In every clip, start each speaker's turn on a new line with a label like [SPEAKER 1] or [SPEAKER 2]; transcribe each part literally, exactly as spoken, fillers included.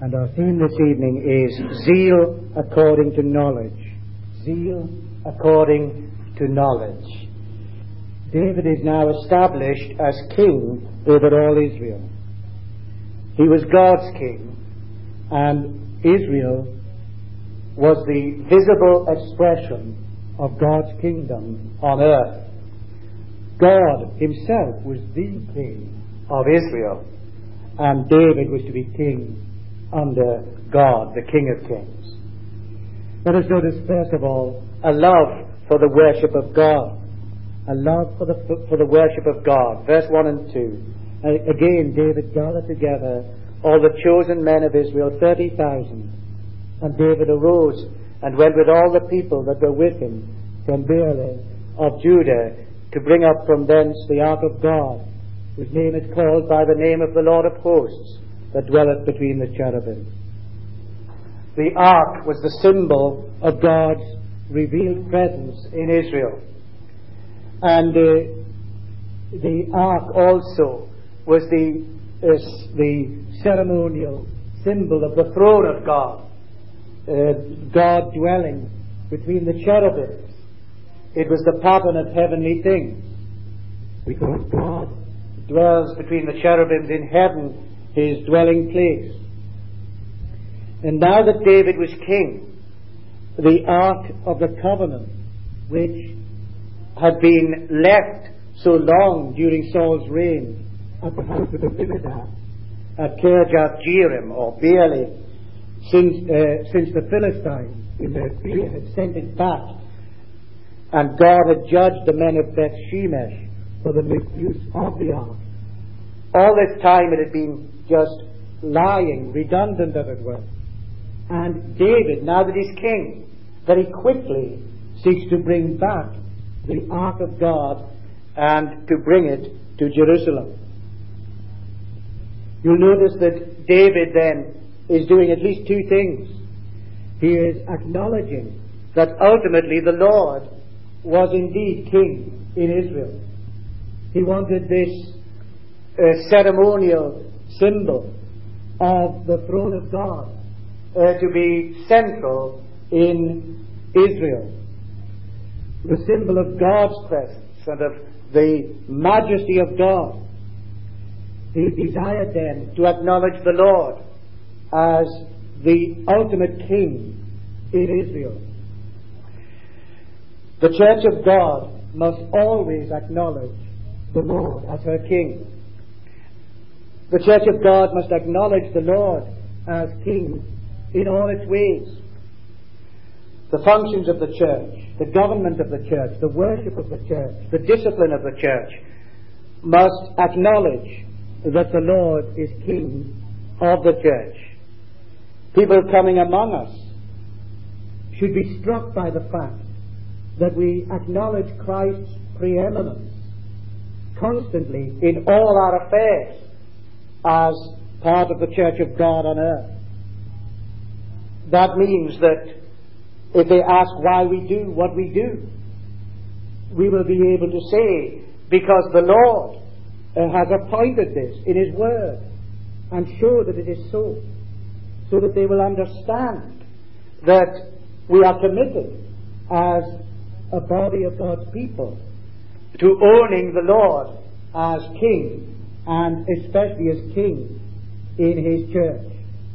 [SPEAKER 1] And our theme this evening is Zeal According to Knowledge. Zeal according to knowledge. David is now established as king over all Israel. He was God's king, and Israel was the visible expression of God's kingdom on earth. God himself was the king of Israel, and David was to be king under God, the King of Kings. Let us notice, first of all, a love for the worship of God. A love for the, for the worship of God. Verse one and two. Again, David gathered together all the chosen men of Israel, thirty thousand. And David arose and went with all the people that were with him from Baalah of Judah to bring up from thence the ark of God, whose name is called by the name of the Lord of hosts, that dwelleth between the cherubim. The ark was the symbol of God's revealed presence in Israel. And uh, the ark also was the, uh, the ceremonial symbol of the throne of God. Uh, God dwelling between the cherubims. It was the pattern of heavenly things. Because God dwells between the cherubims in heaven, his dwelling place. And now that David was king, the Ark of the Covenant, which had been left so long during Saul's reign at the house of Abinadab at Kirjath Jearim or Baalah, since, uh, since the Philistines in their fear had sent it back, and God had judged the men of Beth Shemesh for the misuse of the ark. All this time it had been just lying, redundant as it were. And David, now that he's king, very quickly seeks to bring back the ark of God and to bring it to Jerusalem. You'll notice that David then is doing at least two things. He is acknowledging that ultimately the Lord was indeed king in Israel. He wanted this uh, ceremonial symbol of the throne of God uh, to be central in Israel. The symbol of God's presence and of the majesty of God. He desired then to acknowledge the Lord as the ultimate king in Israel. The Church of God must always acknowledge the Lord as her king. The Church of God must acknowledge the Lord as king in all its ways. The functions of the church, the government of the church, the worship of the church, the discipline of the church must acknowledge that the Lord is king of the church. People coming among us should be struck by the fact that we acknowledge Christ's preeminence constantly in all our affairs as part of the Church of God on earth. That means that if they ask why we do what we do, we will be able to say, because the Lord uh, has appointed this in His Word, and show that it is so, so that they will understand that we are committed as a body of God's people to owning the Lord as King, and especially as King in His church.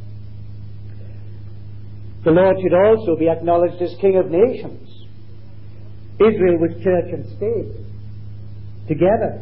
[SPEAKER 1] The Lord should also be acknowledged as King of nations. Israel was church and state together.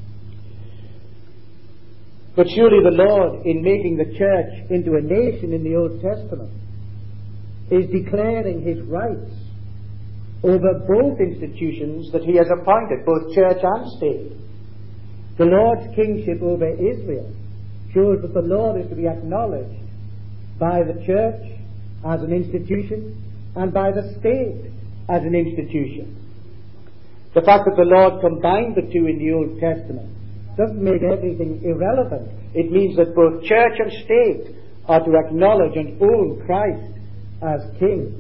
[SPEAKER 1] But surely the Lord, in making the church into a nation in the Old Testament, is declaring His rights over both institutions that He has appointed, both church and state. The Lord's kingship over Israel shows that the Lord is to be acknowledged by the church as an institution and by the state as an institution. The fact that the Lord combined the two in the Old Testament doesn't make everything irrelevant. It means that both church and state are to acknowledge and own Christ as King.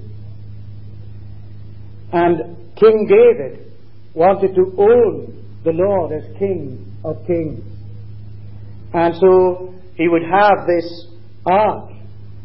[SPEAKER 1] And King David wanted to own the Lord as King of Kings. And so he would have this ark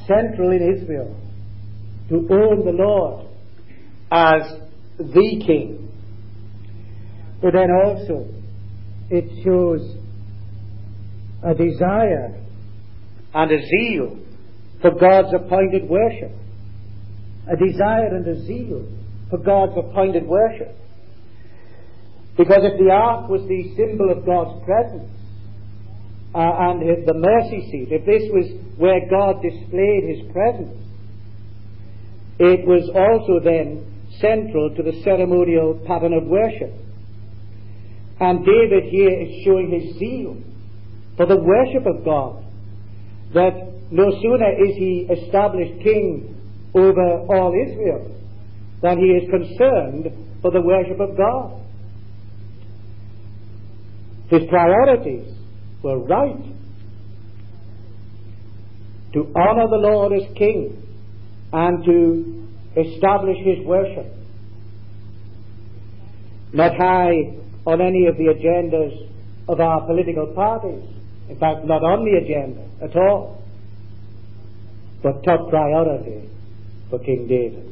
[SPEAKER 1] central in Israel, to own the Lord as the king. But then also it shows a desire and a zeal for God's appointed worship. A desire and a zeal for God's appointed worship. Because if the ark was the symbol of God's presence, uh, and if the mercy seat, if this was where God displayed his presence, it was also then central to the ceremonial pattern of worship. And David here is showing his zeal for the worship of God, that no sooner is he established king over all Israel than he is concerned for the worship of God. His priorities were right: to honor the Lord as king and to establish his worship. Not high on any of the agendas of our political parties, in fact not on the agenda at all, but top priority for King David.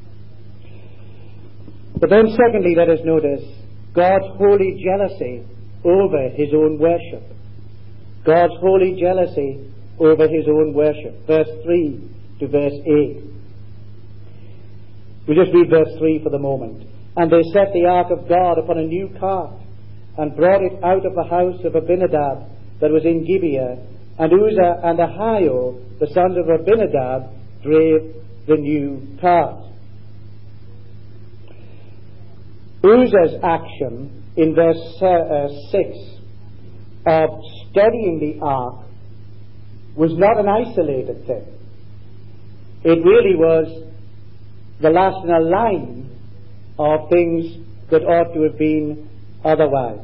[SPEAKER 1] But then secondly, let us notice God's holy jealousy over his own worship. God's holy jealousy over his own worship. Verse three to verse eight. We'll just read verse three for the moment. And they set the ark of God upon a new cart, and brought it out of the house of Abinadab that was in Gibeah, and Uzzah and Ahio, the sons of Abinadab, drave the new cart. Uzzah's action in verse uh, six of steadying the ark was not an isolated thing. It really was the last in a line of things that ought to have been otherwise.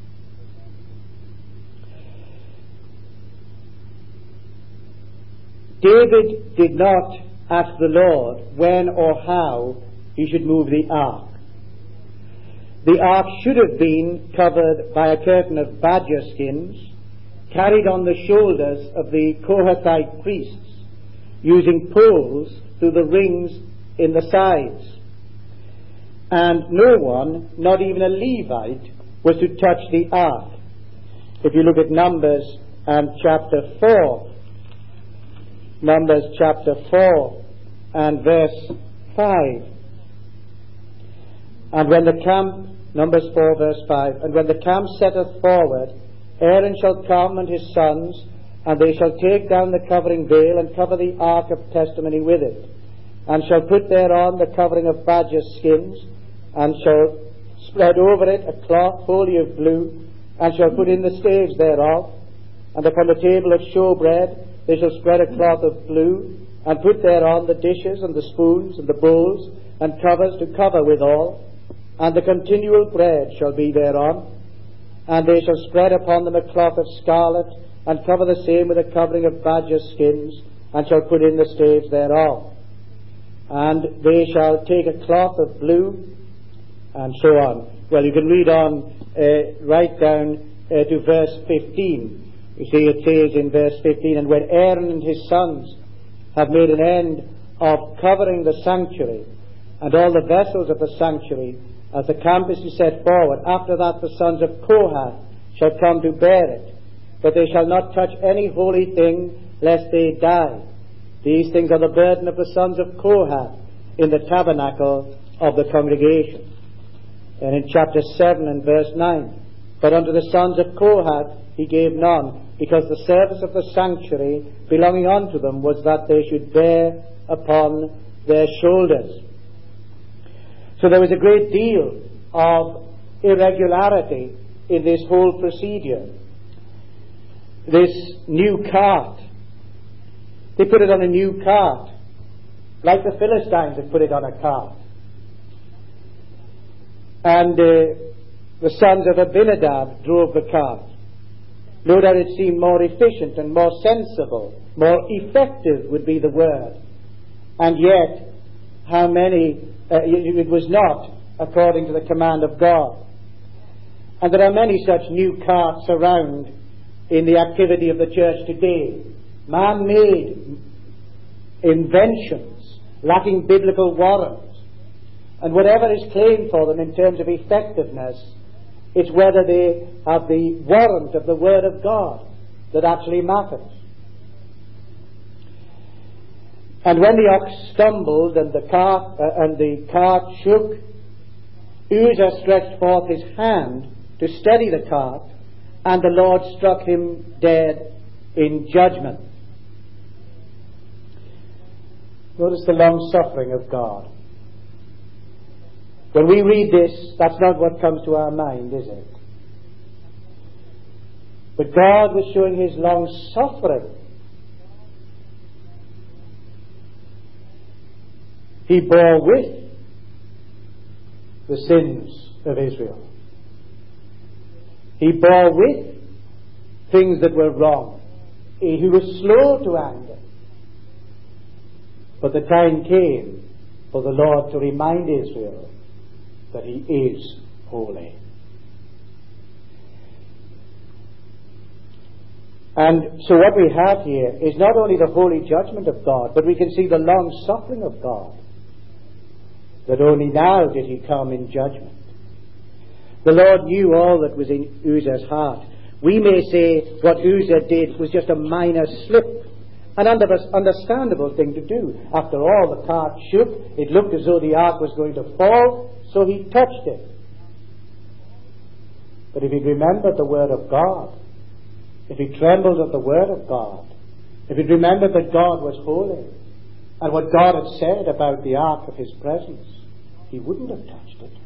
[SPEAKER 1] David did not ask the Lord when or how he should move the ark. The ark should have been covered by a curtain of badger skins, carried on the shoulders of the Kohathite priests, using poles through the rings in the sides. And no one, not even a Levite, was to touch the ark. If you look at Numbers and chapter four, Numbers chapter four and verse five. And when the camp, Numbers four verse five, and when the camp setteth forward, Aaron shall come and his sons, and they shall take down the covering veil, and cover the ark of testimony with it, and shall put thereon the covering of badger skins, and shall spread over it a cloth wholly of blue, and shall put in the staves thereof, and upon the table of showbread they shall spread a cloth of blue, and put thereon the dishes and the spoons and the bowls and covers to cover withal, and the continual bread shall be thereon, and they shall spread upon them a cloth of scarlet, and cover the same with a covering of badger skins, and shall put in the staves thereof. And they shall take a cloth of blue, and so on. Well, you can read on uh, right down uh, to verse fifteen. You see, it says in verse fifteen, and when Aaron and his sons have made an end of covering the sanctuary, and all the vessels of the sanctuary, as the camp is to set forward, after that the sons of Kohath shall come to bear it. But they shall not touch any holy thing, lest they die. These things are the burden of the sons of Kohath in the tabernacle of the congregation. And in chapter seven and verse nine, but unto the sons of Kohath he gave none, because the service of the sanctuary belonging unto them was that they should bear upon their shoulders. So there was a great deal of irregularity in this whole procedure. This new cart, they put it on a new cart, like the Philistines had put it on a cart. And uh, the sons of Abinadab drove the cart. No doubt it seemed more efficient and more sensible, more effective would be the word. And yet, how many, uh, it was not according to the command of God. And there are many such new carts around in the activity of the church today. Man-made inventions, lacking biblical warrant. And whatever is claimed for them in terms of effectiveness, it's whether they have the warrant of the Word of God that actually matters. And when the ox stumbled and the cart, uh, and the cart shook, Uzzah stretched forth his hand to steady the cart, and the Lord struck him dead in judgment. Notice the long suffering of God. When we read this, that's not what comes to our mind, is it? But God was showing his long suffering. He bore with the sins of Israel. He bore with things that were wrong. He was slow to anger. But the time came for the Lord to remind Israel that he is holy. And so what we have here is not only the holy judgment of God, but we can see the long suffering of God. That only now did he come in judgment. The Lord knew all that was in Uzzah's heart. We may say what Uzzah did was just a minor slip, an understandable thing to do. After all, the cart shook. It looked as though the ark was going to fall, so he touched it. But if he remembered the word of God, if he trembled at the word of God, if he remembered that God was holy, and what God had said about the ark of his presence, he wouldn't have touched it.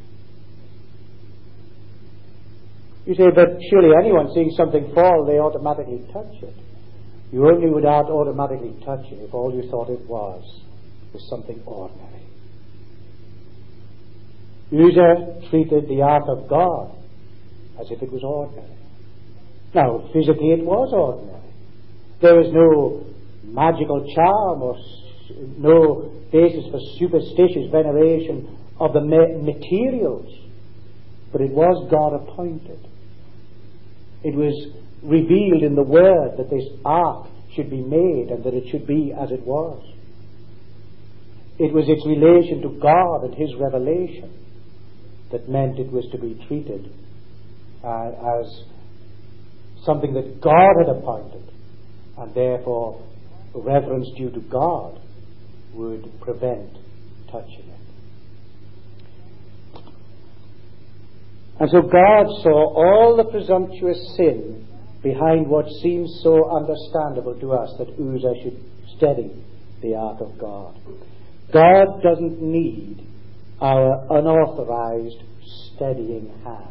[SPEAKER 1] You say, but surely anyone seeing something fall, they automatically touch it. You only would not automatically touch it if all you thought it was was something ordinary. Uzzah treated the ark of God as if it was ordinary. Now, physically it was ordinary. There was no magical charm or no basis for superstitious veneration of the materials, but it was God appointed. It was revealed in the Word that this ark should be made and that it should be as it was. It was its relation to God and his revelation that meant it was to be treated uh, as something that God had appointed, and therefore reverence due to God would prevent touching it. And so God saw all the presumptuous sin behind what seems so understandable to us, that Uzzah should steady the ark of God. God doesn't need our unauthorized steadying hand.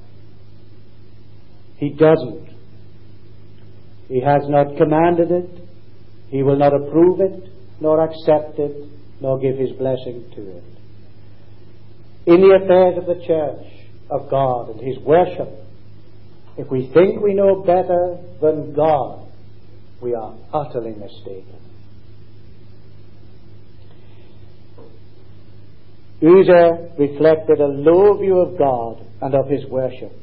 [SPEAKER 1] He doesn't. He has not commanded it. He will not approve it, nor accept it, nor give his blessing to it. In the affairs of the church of God and his worship, if we think we know better than God, we are utterly mistaken. Uzzah reflected a low view of God and of his worship,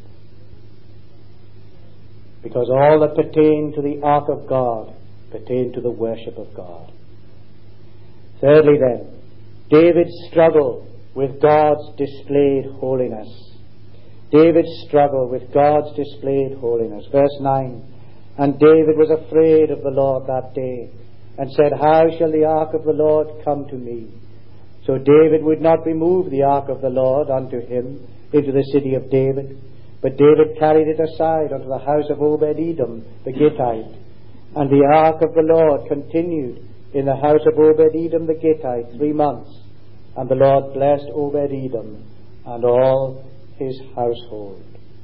[SPEAKER 1] because all that pertained to the ark of God pertained to the worship of God. Thirdly then, David's struggle with God's displayed holiness. David's struggle with God's displayed holiness. Verse nine, and David was afraid of the Lord that day, and said, how shall the ark of the Lord come to me? So David would not remove the ark of the Lord unto him into the city of David, but David carried it aside unto the house of Obed-Edom the Gittite. And the ark of the Lord continued in the house of Obed-Edom the Gittite three months. And the Lord blessed Obed-Edom and all his household.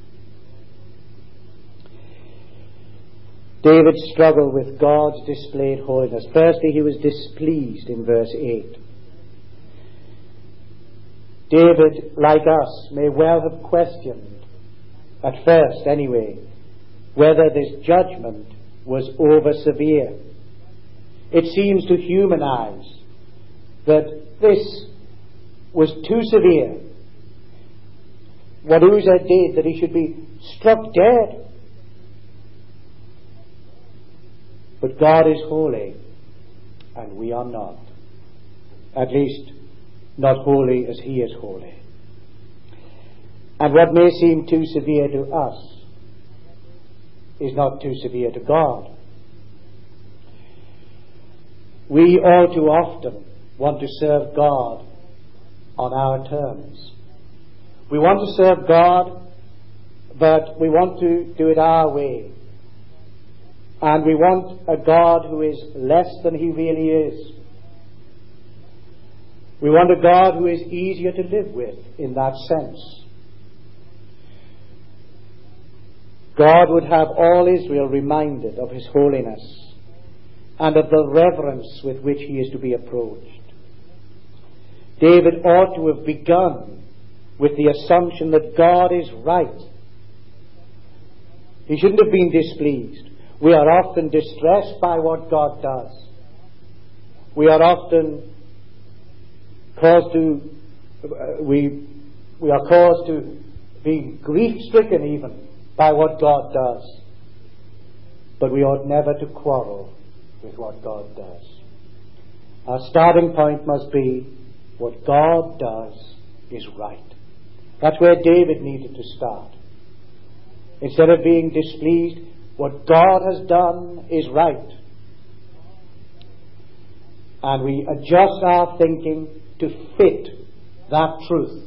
[SPEAKER 1] David struggled with God's displayed holiness. Firstly, he was displeased in verse eight. David, like us, may well have questioned, at first anyway, whether this judgment was over severe. It seems to human eyes that this was too severe. What Uzzah did, that he should be struck dead. But God is holy, and we are not. At least, not holy as he is holy. And what may seem too severe to us is not too severe to God. We all too often want to serve God on our terms. We want to serve God, but we want to do it our way. And we want a God who is less than he really is. We want a God who is easier to live with in that sense. God would have all Israel reminded of his holiness and of the reverence with which he is to be approached. David ought to have begun with the assumption that God is right. He shouldn't have been displeased. We are often distressed by what God does. We are often caused to, uh, we, we are caused to be grief-stricken even by what God does. But we ought never to quarrel with what God does. Our starting point must be what God does is right. That's where David needed to start. Instead of being displeased, what God has done is right. And we adjust our thinking to fit that truth.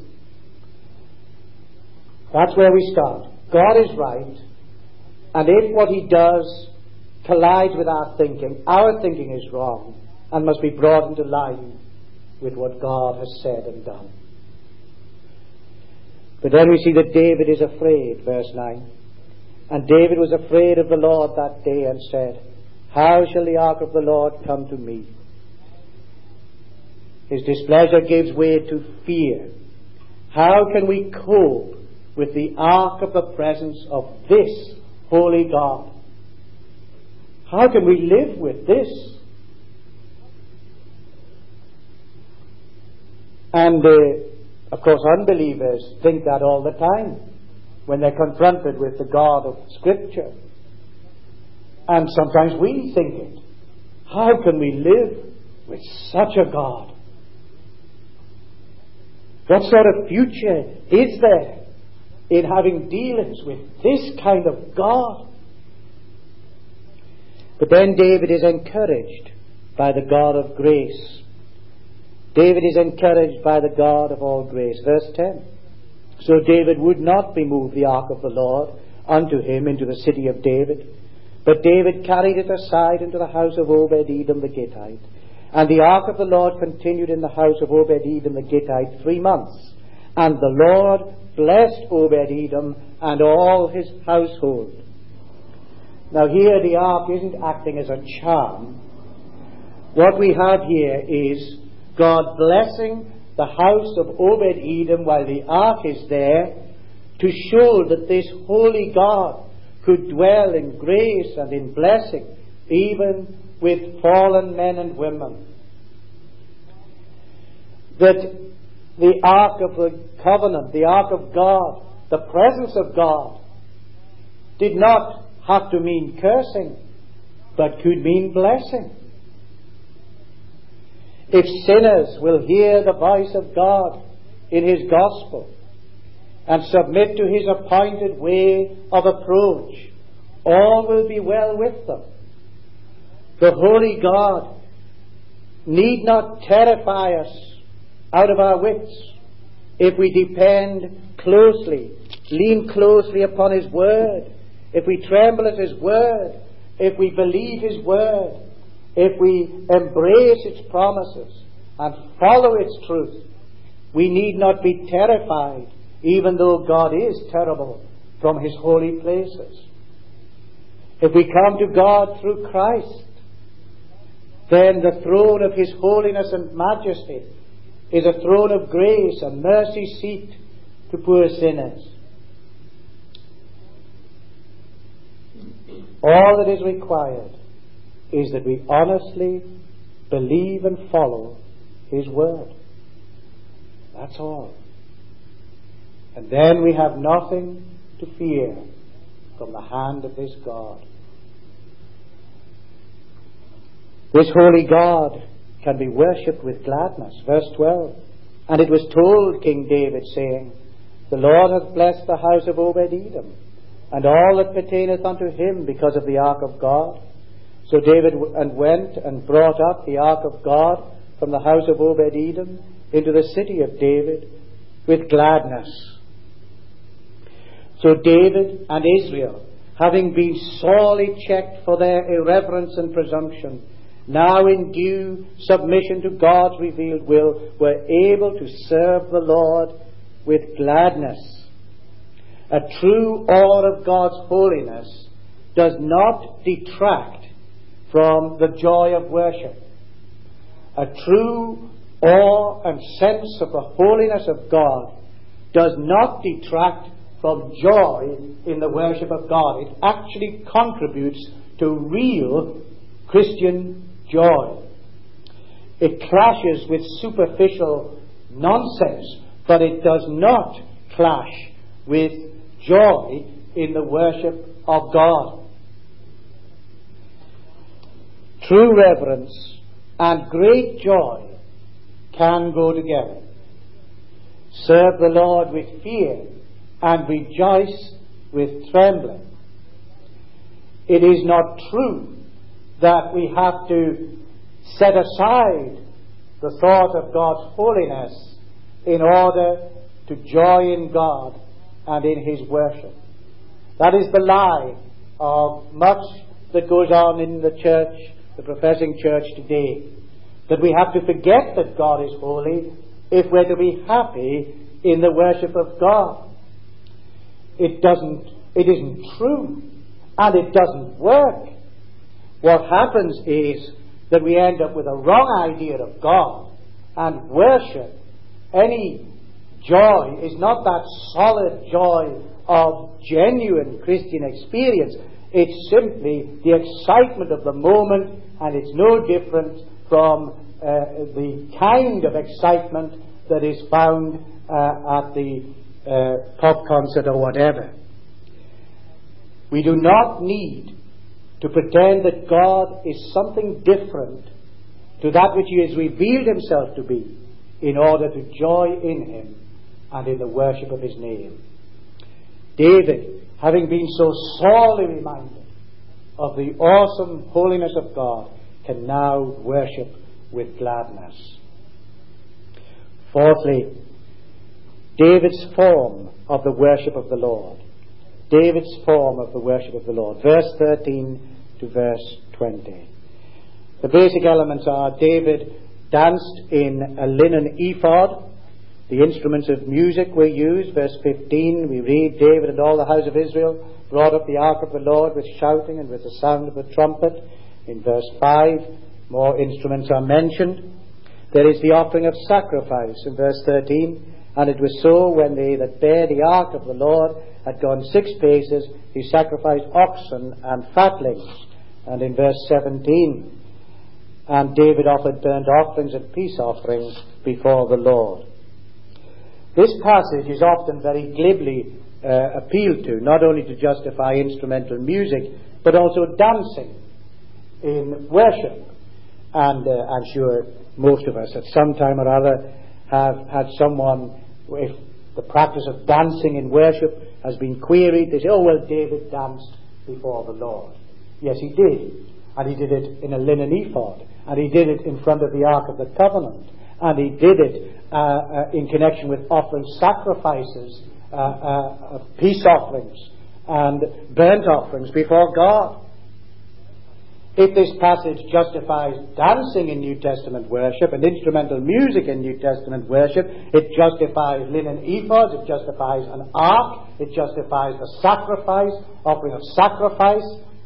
[SPEAKER 1] That's where we start. God is right, and if what he does collides with our thinking, our thinking is wrong and must be brought into line with what God has said and done. But then we see that David is afraid, verse nine. And David was afraid of the Lord that day and said, how shall the ark of the Lord come to me? His displeasure gives way to fear. How can we cope with the ark of the presence of this holy God? How can we live with this? And uh, of course unbelievers think that all the time when they're confronted with the God of Scripture. And sometimes we think it. How can we live with such a God? What sort of future is there in having dealings with this kind of God? But then David is encouraged by the God of grace. David is encouraged by the God of all grace. Verse ten. So David would not remove the ark of the Lord unto him into the city of David, but David carried it aside into the house of Obed-Edom the Gittite. And the ark of the Lord continued in the house of Obed-Edom the Gittite three months. And the Lord blessed Obed-Edom and all his household. Now here the ark isn't acting as a charm. What we have here is God blessing the house of Obed-Edom while the ark is there, to show that this holy God could dwell in grace and in blessing even with fallen men and women. That the ark of the covenant, the ark of God, the presence of God, did not have to mean cursing, but could mean blessing. If sinners will hear the voice of God in his gospel and submit to his appointed way of approach, all will be well with them. The holy God need not terrify us out of our wits if we depend closely, lean closely upon his word, if we tremble at his word, if we believe his word, if we embrace its promises and follow its truth. We need not be terrified, even though God is terrible, from his holy places. If we come to God through Christ, then the throne of his holiness and majesty is a throne of grace, a mercy seat to poor sinners. All that is required is that we honestly believe and follow his word. That's all. And then we have nothing to fear from the hand of this God. This holy God can be worshipped with gladness. Verse twelve. And it was told King David, saying, The Lord hath blessed the house of Obed-Edom, and all that pertaineth unto him, because of the ark of God. So David w- and went and brought up the ark of God from the house of Obed-Edom into the city of David with gladness. So David and Israel, having been sorely checked for their irreverence and presumption, now in due submission to God's revealed will, were able to serve the Lord with gladness. A true awe of God's holiness does not detract from the joy of worship. A true awe and sense of the holiness of God does not detract from joy in the worship of God. It actually contributes to real Christian joy. It clashes with superficial nonsense, but it does not clash with joy in the worship of God. True reverence and great joy can go together. Serve the Lord with fear and rejoice with trembling. It is not true that we have to set aside the thought of God's holiness in order to joy in God and in His worship. That is the lie of much that goes on in the church, the professing church today, that we have to forget that God is holy if we're to be happy in the worship of God. It doesn't, it isn't true, and it doesn't work. What happens is that we end up with a wrong idea of God, and worship, any joy, is not that solid joy of genuine Christian experience. It's simply the excitement of the moment, and it's no different from uh, the kind of excitement that is found uh, at the uh, pop concert or whatever. We do not need to pretend that God is something different to that which He has revealed Himself to be in order to joy in Him and in the worship of His name. David, having been so sorely reminded of the awesome holiness of God, can now worship with gladness. Fourthly, David's form of the worship of the Lord. David's form of the worship of the Lord. Verse thirteen to verse twenty. The basic elements are: David danced in a linen ephod. The instruments of music were used. Verse fifteen, we read, David and all the house of Israel brought up the ark of the Lord with shouting and with the sound of the trumpet. In verse five, more instruments are mentioned. There is the offering of sacrifice in verse thirteen. And it was so, when they that bare the ark of the Lord had gone six paces, he sacrificed oxen and fatlings. And in verse seventeen, and David offered burnt offerings and peace offerings before the Lord. This passage is often very glibly uh, appealed to, not only to justify instrumental music, but also dancing in worship. And uh, I'm sure most of us at some time or other have had someone, if the practice of dancing in worship has been queried, they say, oh, well, David danced before the Lord. Yes, he did. And he did it in a linen ephod. And he did it in front of the Ark of the Covenant. And he did it uh, uh, in connection with offering sacrifices, uh, uh, peace offerings, and burnt offerings before God. If this passage justifies dancing in New Testament worship and instrumental music in New Testament worship, it justifies linen ephods, it justifies an ark, it justifies the sacrifice, offering of sacrifice.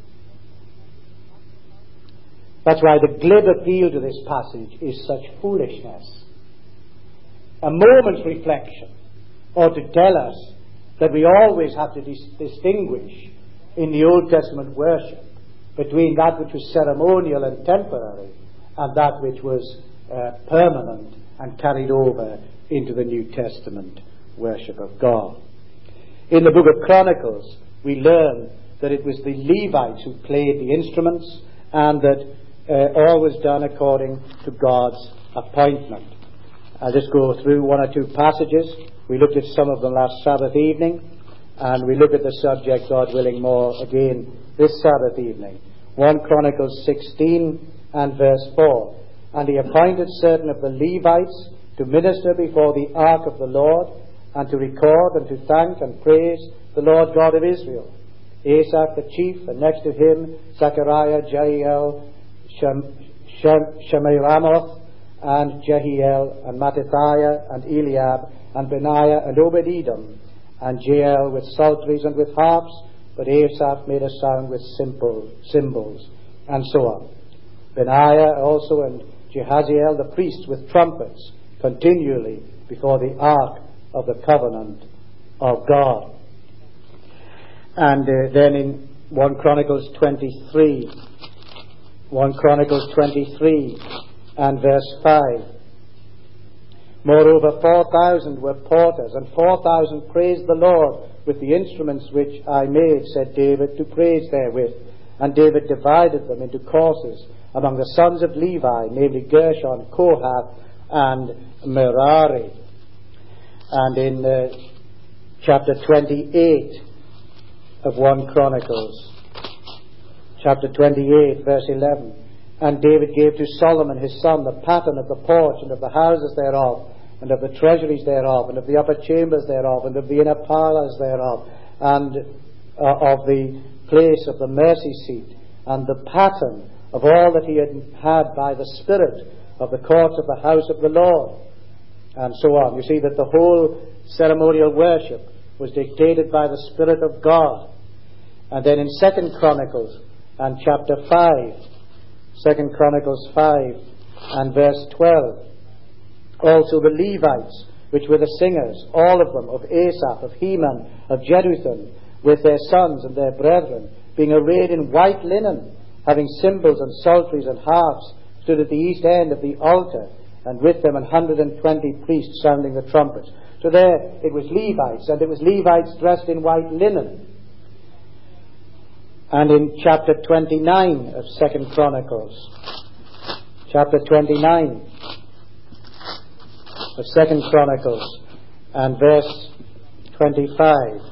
[SPEAKER 1] That's why the glib appeal to this passage is such foolishness. A moment's reflection ought to tell us that we always have to dis- distinguish in the Old Testament worship between that which was ceremonial and temporary and that which was uh, permanent and carried over into the New Testament worship of God. In the book of Chronicles, we learn that it was the Levites who played the instruments, and that uh, always done according to God's appointment. I'll just go through one or two passages. We looked at some of them last Sabbath evening, and we look at the subject, God willing, more again this Sabbath evening. First Chronicles sixteen and verse four. And he appointed certain of the Levites to minister before the ark of the Lord, and to record and to thank and praise the Lord God of Israel. Asaph the chief, and next to him Zechariah, Jehiel, Shem, Shem, Shemiramoth, and Jehiel, and Mattithiah, and Eliab, and Benaiah, and Obed-Edom, and Jael with psalteries and with harps, but Asaph made a sound with simple cymbals, and so on. Benaiah also and Jehaziel the priests with trumpets, continually before the ark of the covenant of God. And uh, then in First Chronicles twenty-three, First Chronicles twenty-three and verse five. Moreover, four thousand were porters, and four thousand praised the Lord with the instruments which I made, said David, to praise therewith. And David divided them into courses among the sons of Levi, namely Gershon, Kohath, and Merari. And in uh, chapter twenty-eight of First Chronicles, chapter twenty-eight, verse eleven, and David gave to Solomon his son the pattern of the porch, and of the houses thereof, and of the treasuries thereof, and of the upper chambers thereof, and of the inner parlours thereof, and uh, of the place of the mercy seat, and the pattern of all that he had had by the Spirit of the courts of the house of the Lord, and so on. You see that the whole ceremonial worship was dictated by the Spirit of God. And then in Second Chronicles and chapter five, Second Chronicles five and verse twelve, also the Levites, which were the singers, all of them, of Asaph, of Heman, of Jeduthun, with their sons and their brethren, being arrayed in white linen, having cymbals and psalteries and harps, stood at the east end of the altar, and with them an hundred and twenty priests sounding the trumpets. So there it was Levites, and it was Levites dressed in white linen. And in chapter twenty-nine of Second Chronicles, chapter twenty-nine of Second Chronicles, and verse twenty-five.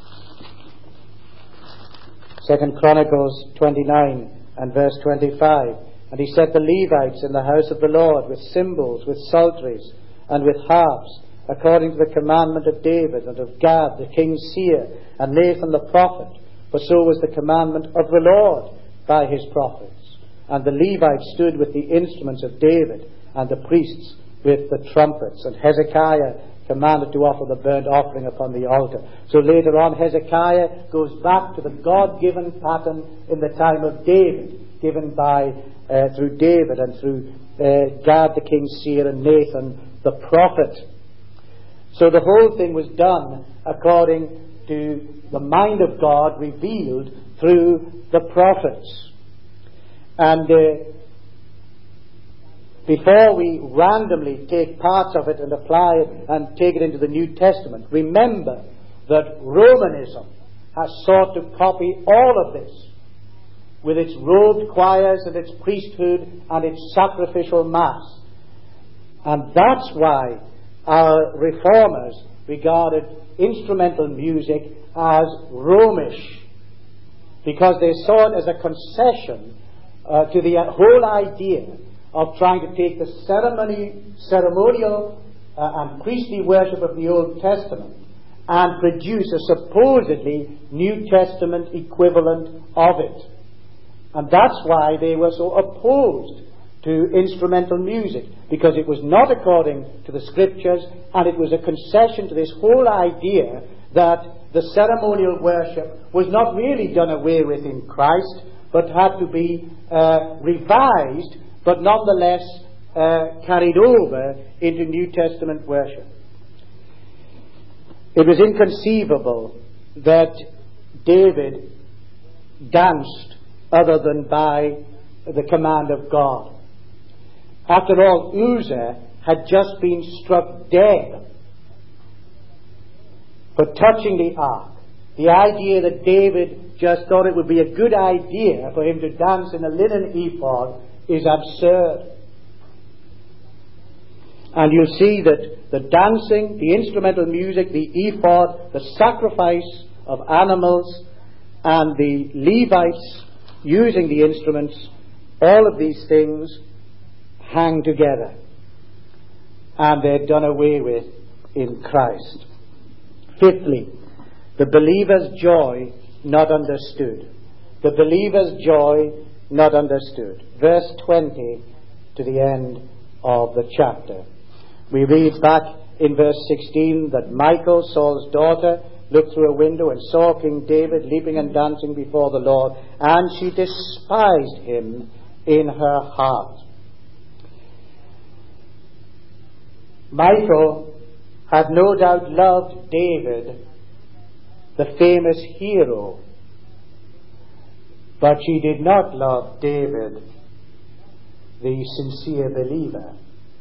[SPEAKER 1] Second Chronicles twenty-nine and verse twenty-five. And he set the Levites in the house of the Lord with cymbals, with psalteries, and with harps, according to the commandment of David, and of Gad the king's seer, and Nathan the prophet. For so was the commandment of the Lord by his prophets. And the Levites stood with the instruments of David, and the priests with the trumpets. And Hezekiah commanded to offer the burnt offering upon the altar. So later on, Hezekiah goes back to the God-given pattern in the time of David, given by uh, through David and through uh, Gad the king's seer and Nathan the prophet. So the whole thing was done according to the mind of God revealed through the prophets. And uh, before we randomly take parts of it and apply it and take it into the New Testament, remember that Romanism has sought to copy all of this with its robed choirs and its priesthood and its sacrificial mass. And that's why our reformers regarded instrumental music as Romish, because they saw it as a concession uh, to the whole idea of trying to take the ceremony, ceremonial uh, and priestly worship of the Old Testament and produce a supposedly New Testament equivalent of it. And that's why they were so opposed to instrumental music, because it was not according to the Scriptures, and it was a concession to this whole idea that the ceremonial worship was not really done away with in Christ, but had to be uh, revised, but nonetheless uh, carried over into New Testament worship. It was inconceivable that David danced other than by the command of God. After all, Uzzah had just been struck dead for touching the ark. The idea that David just thought it would be a good idea for him to dance in a linen ephod is absurd. And you'll see that the dancing, the instrumental music, the ephod, the sacrifice of animals, and the Levites using the instruments, all of these things hang together. And they're done away with in Christ. Fifthly, the believer's joy not understood. The believer's joy not understood. Verse twenty to the end of the chapter. We read back in verse sixteen that Michal, Saul's daughter, looked through a window and saw King David leaping and dancing before the Lord, and she despised him in her heart. Michal had no doubt loved David, the famous hero, but she did not love David, the sincere believer.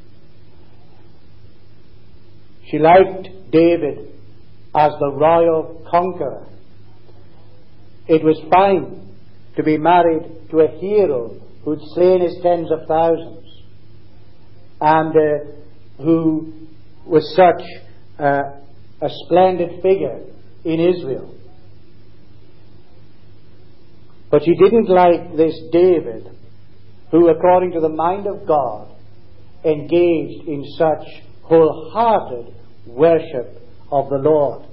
[SPEAKER 1] She liked David as the royal conqueror. It was fine to be married to a hero who'd slain his tens of thousands and uh, who was such uh, a splendid figure in Israel. But she didn't like this David, who, according to the mind of God, engaged in such wholehearted worship of the Lord.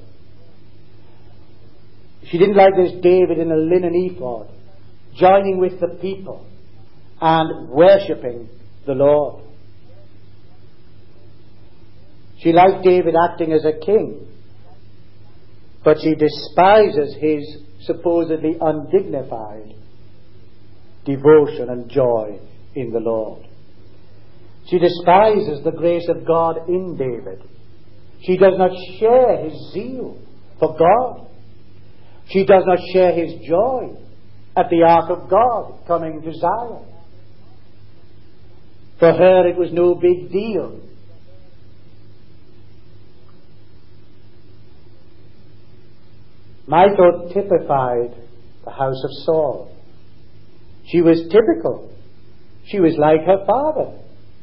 [SPEAKER 1] She didn't like this David in a linen ephod, joining with the people and worshipping the Lord. She liked David acting as a king, but she despises his supposedly undignified devotion and joy in the Lord. She despises the grace of God in David. She does not share his zeal for God. She does not share his joy at the ark of God coming to Zion. For her it was no big deal. Michal typified the house of Saul. She was typical. She was like her father.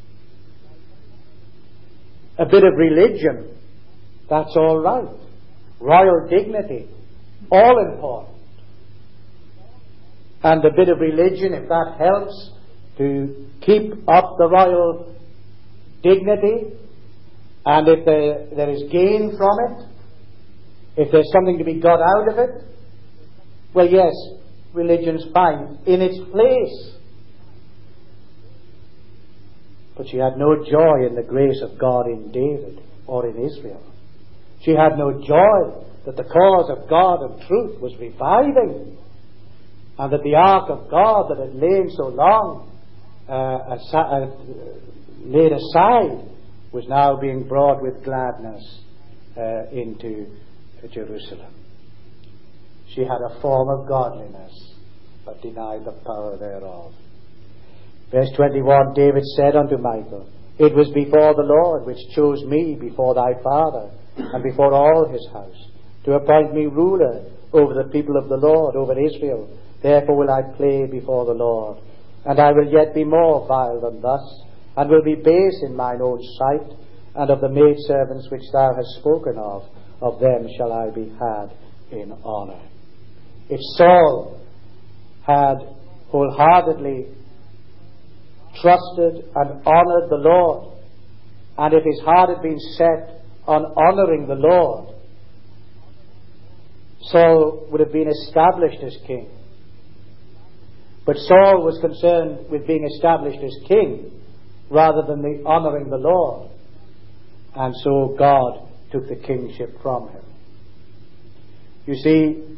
[SPEAKER 1] A bit of religion, that's all right. Royal dignity, all important. And a bit of religion, if that helps to keep up the royal dignity, and if there, there is gain from it, if there's something to be got out of it, well, yes, religion's fine in its place. But she had no joy in the grace of God in David or in Israel. She had no joy that the cause of God and truth was reviving, and that the ark of God that had lain so long uh, asa- uh, laid aside was now being brought with gladness uh, into Jerusalem. She had a form of godliness, but denied the power thereof. Verse twenty-one, David said unto Michal, It was before the Lord which chose me before thy father, and before all his house, to appoint me ruler over the people of the Lord, over Israel. Therefore will I play before the Lord. And I will yet be more vile than thus, and will be base in mine own sight, and of the maidservants which thou hast spoken of, of them shall I be had in honour. If Saul had wholeheartedly trusted and honoured the Lord, and if his heart had been set on honouring the Lord, Saul would have been established as king. But Saul was concerned with being established as king rather than the honouring the Lord, and so God took the kingship from him. You see,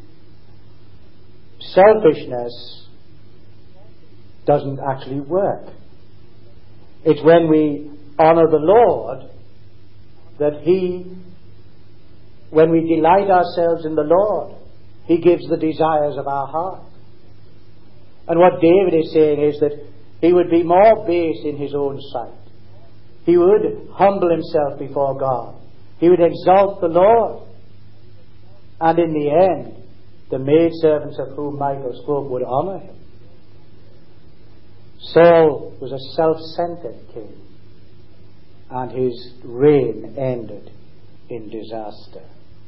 [SPEAKER 1] selfishness doesn't actually work. It's when we honour the Lord that He, when we delight ourselves in the Lord, He gives the desires of our heart. And what David is saying is that he would be more base in his own sight. He would humble himself before God. He would exalt the Lord. And in the end, the maidservants of whom Michal spoke would honour him. Saul was a self-centered king, and his reign ended in disaster.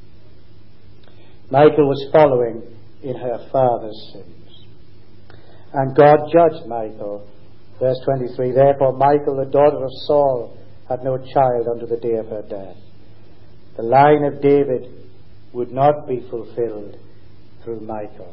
[SPEAKER 1] Michal was following in her father's sins, and God judged Michal. Verse twenty-three, therefore Michal, the daughter of Saul, had no child unto the day of her death. The line of David would not be fulfilled through Michal.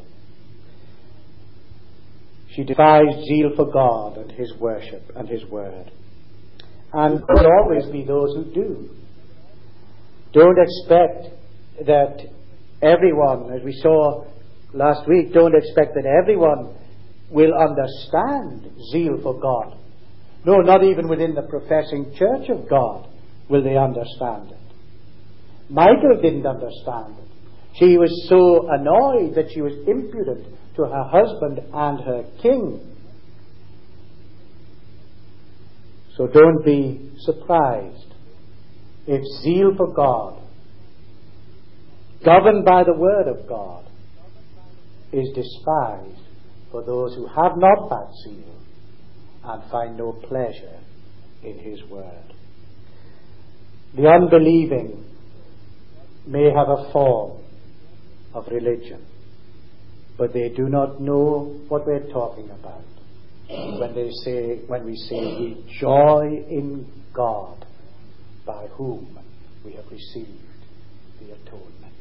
[SPEAKER 1] She devised zeal for God and his worship and his word. And there will always be those who do. Don't expect that everyone, as we saw last week, don't expect that everyone will understand zeal for God. No, not even within the professing church of God will they understand it. Michal didn't understand it. She was so annoyed that she was impudent to her husband and her king. So don't be surprised if zeal for God, governed by the word of God, is despised for those who have not that zeal and find no pleasure in his word. The unbelieving may have a form of religion, but they do not know what we're talking about when they say, when we say we joy in God, by whom we have received the atonement.